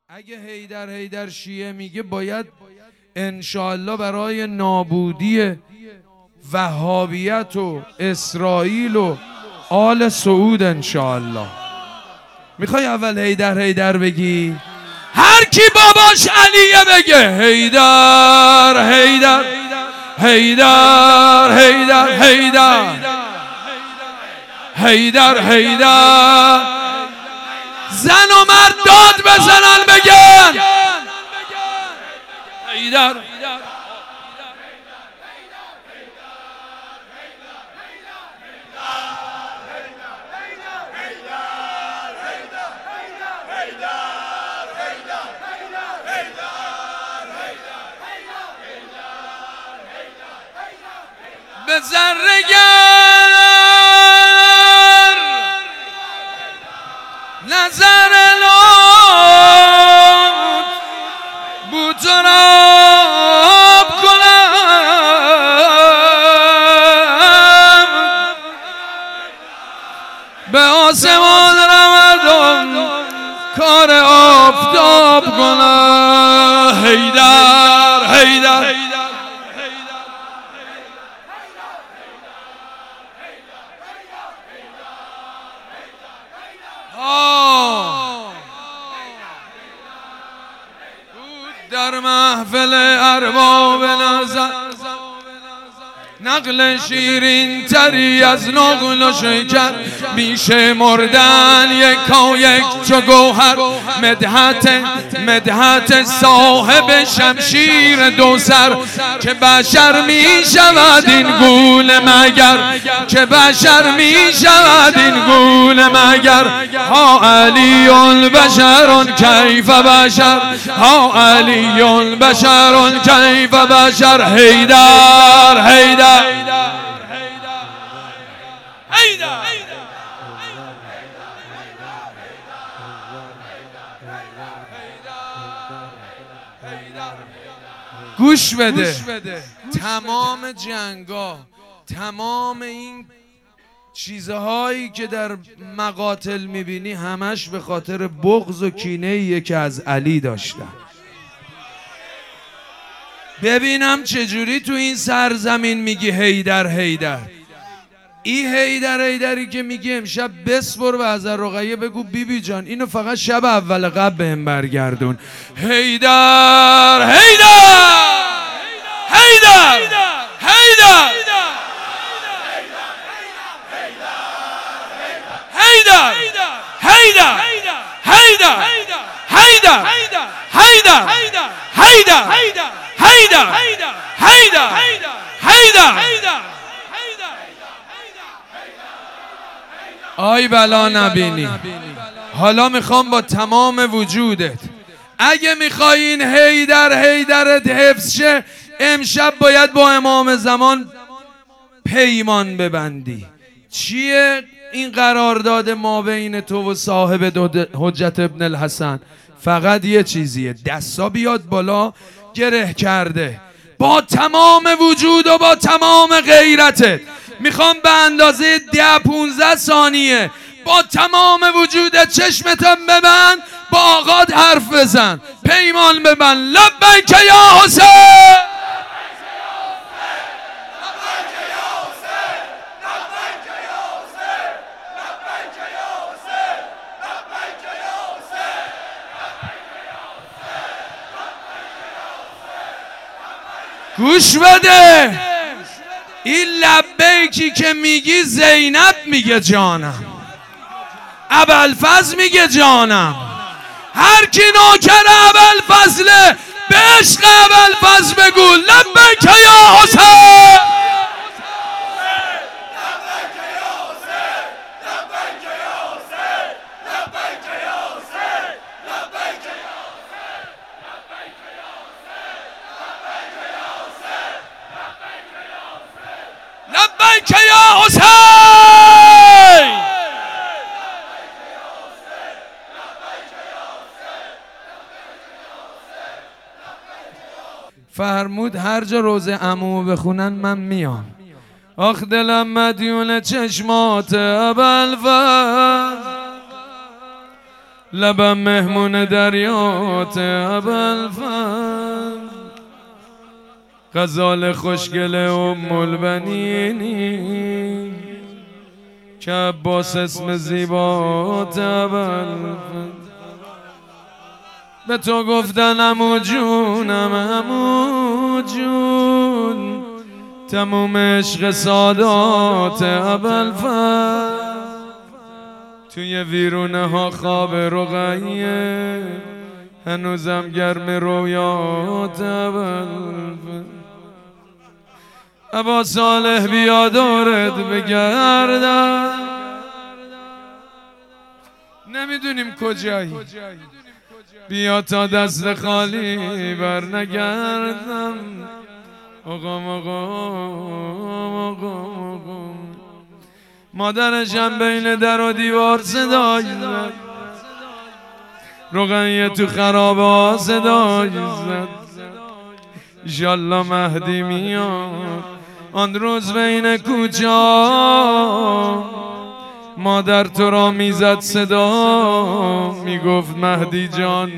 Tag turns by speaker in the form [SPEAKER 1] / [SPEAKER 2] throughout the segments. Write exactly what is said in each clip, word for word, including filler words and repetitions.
[SPEAKER 1] اگه حیدر حیدر شیعه میگه باید انشاءالله برای نابودی وهابیت و اسرائیل و آل سعود انشاءالله. میخوای اول حیدر حیدر بگی؟ هر کی باباش علیه بگه حیدر حیدر حیدر حیدر حیدر حیدر حیدر. زن و مرد داد بزنن بگن حیدر. به ذره‌گر نظر لطف بوتراب کنم، به آسمان رمضان کار آفتاب کنم. حیدر حیدر در محفل ارباب نظر نقل شیرین تری از نقل و شکر، میشه مردن یکا یک چو گوهر. مدحت مدحت صاحب شمشیر دو سر، که بشر میشود این گول مگر، که بشر میشود این گول مگر. ها علی بشر کیف بشر، ها علی بشر کیف بشر. حیدر حیدر گوش بده. تمام جنگا، تمام این چیزهایی که در مقاتل میبینی همش به خاطر بغض و کینه‌ایه که از علی داشتن. ببینم چجوری تو این سرزمین میگی حیدر حیدر. این حیدر حیدری که میگی امشب بسپر به حضرت رقیه بگو بیبی جان اینو فقط شب اول قبل بهم برگردون. حیدر حیدر حیدر حیدر حیدر حیدر حیدر حیدر حیدر حیدر حیدر حیدر حیدر. آی بلا نبینی. حالا میخوام با تمام وجودت، اگه میخوای این حیدر حیدرت حفظ شه، امشب باید با امام زمان پیمان ببندی. چیه این قرارداد ما بین تو و صاحب حجت ابن الحسن؟ فقط یه چیزیه، دستا بیاد بالا، گره کرده. با تمام وجود و با تمام غیرتت میخوام به اندازه ده پونزده ثانیه با تمام وجودت چشمتم ببند، با آقات حرف بزن، پیمان ببند. لبیک یا حسین، گوش بده. این لبیکی که میگی زینب میگه جانم، ابوالفضل میگه جانم. هر کی نوکر ابوالفضله به عشق ابوالفضل بگو لبیک یا حسین. لبیک یا حسین. فرمود هر جا روز عمو بخونن من میام. آخ دلم مدیون چشمات ابوالفضل، لبم مهمون دریات ابوالفضل، غزال خوشگل ام البنینی که عباس اسم زیبات ابوالفضل. به تو گفتن عمو جونم عمو جون، تموم عشق سادات ابوالفضل. توی ویرونه ها خواب رقیه، هنوزم گرم رویات ابوالفضل. ابا صالح بیا دورت بگردم، نمیدونیم کجایی، بیا تا دست خالی بر نگردم. آقام آقام آقام مادرشم بین در و دیوار صدای زد، رقیه تو خرابه ها صدای زد. ایشالله مهدی میاد آن روز بین کوچه مادر تو را میزد صدا، میگفت مهدی جان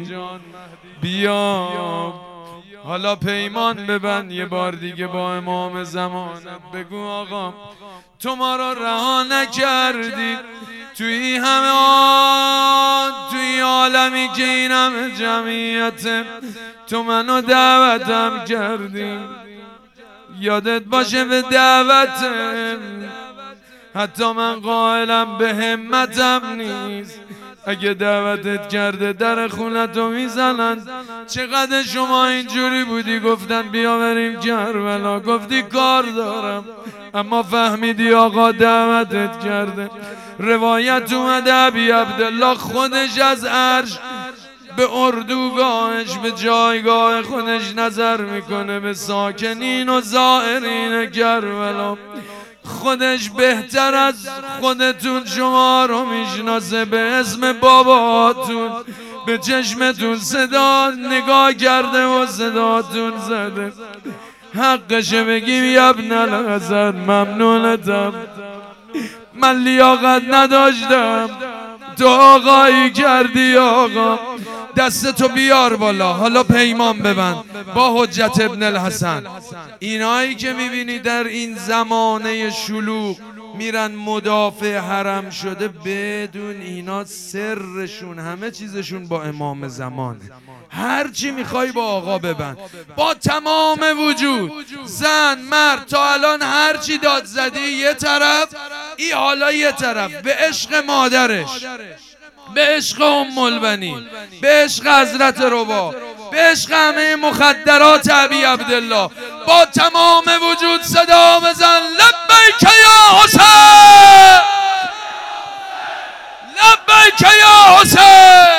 [SPEAKER 1] بیا. حالا پیمان ببند یه بار دیگه با امام زمانم، بگو آقا تو ما را رها نکردی توی همه آن، توی عالمی که این همه جمعیت تو منو دعوتم کردی. یادت باشه به دعوتم حتی من قائلم به همتم نیست، اگه دعوتت کرده در خونتو میزنن. چقدر شما اینجوری بودی گفتن بیا بریم کربلا، گفتی کار دارم، اما فهمیدی آقا دعوتت کرده. روایت اومده ابی عبدالله خودش از عرش به اردوگاهش به جایگاه خودش نظر میکنه به ساکنین و زائرین کربلا. خودش بهتر از خودتون شما رو میشناسه، به اسم باباتون به چشمتون صدا نگاه کرده و صداتون زده. حقشه بگیم یبن الحسن ممنونتم، من لیاقت نداشتم تو آقایی کردی. آقا دستتو بیار بالا، حالا پیمان ببند با حجت ابن الحسن. اینایی که میبینی در این زمانه شلوغ میرن مدافع حرم شده، بدون اینا سرشون همه چیزشون با امام زمانه. هر چی میخوای با آقا ببند با تمام وجود، زن مرد تا الان هر چی داد زدی یه طرف، ای حالا یه طرف، به عشق مادرش، به عشق ام البنین، به عشق حضرت ربا، به عشق همه مخدرات ابی عبدالله، با تمام وجود صدا بزن لبیک یا حسین، لبیک یا حسین.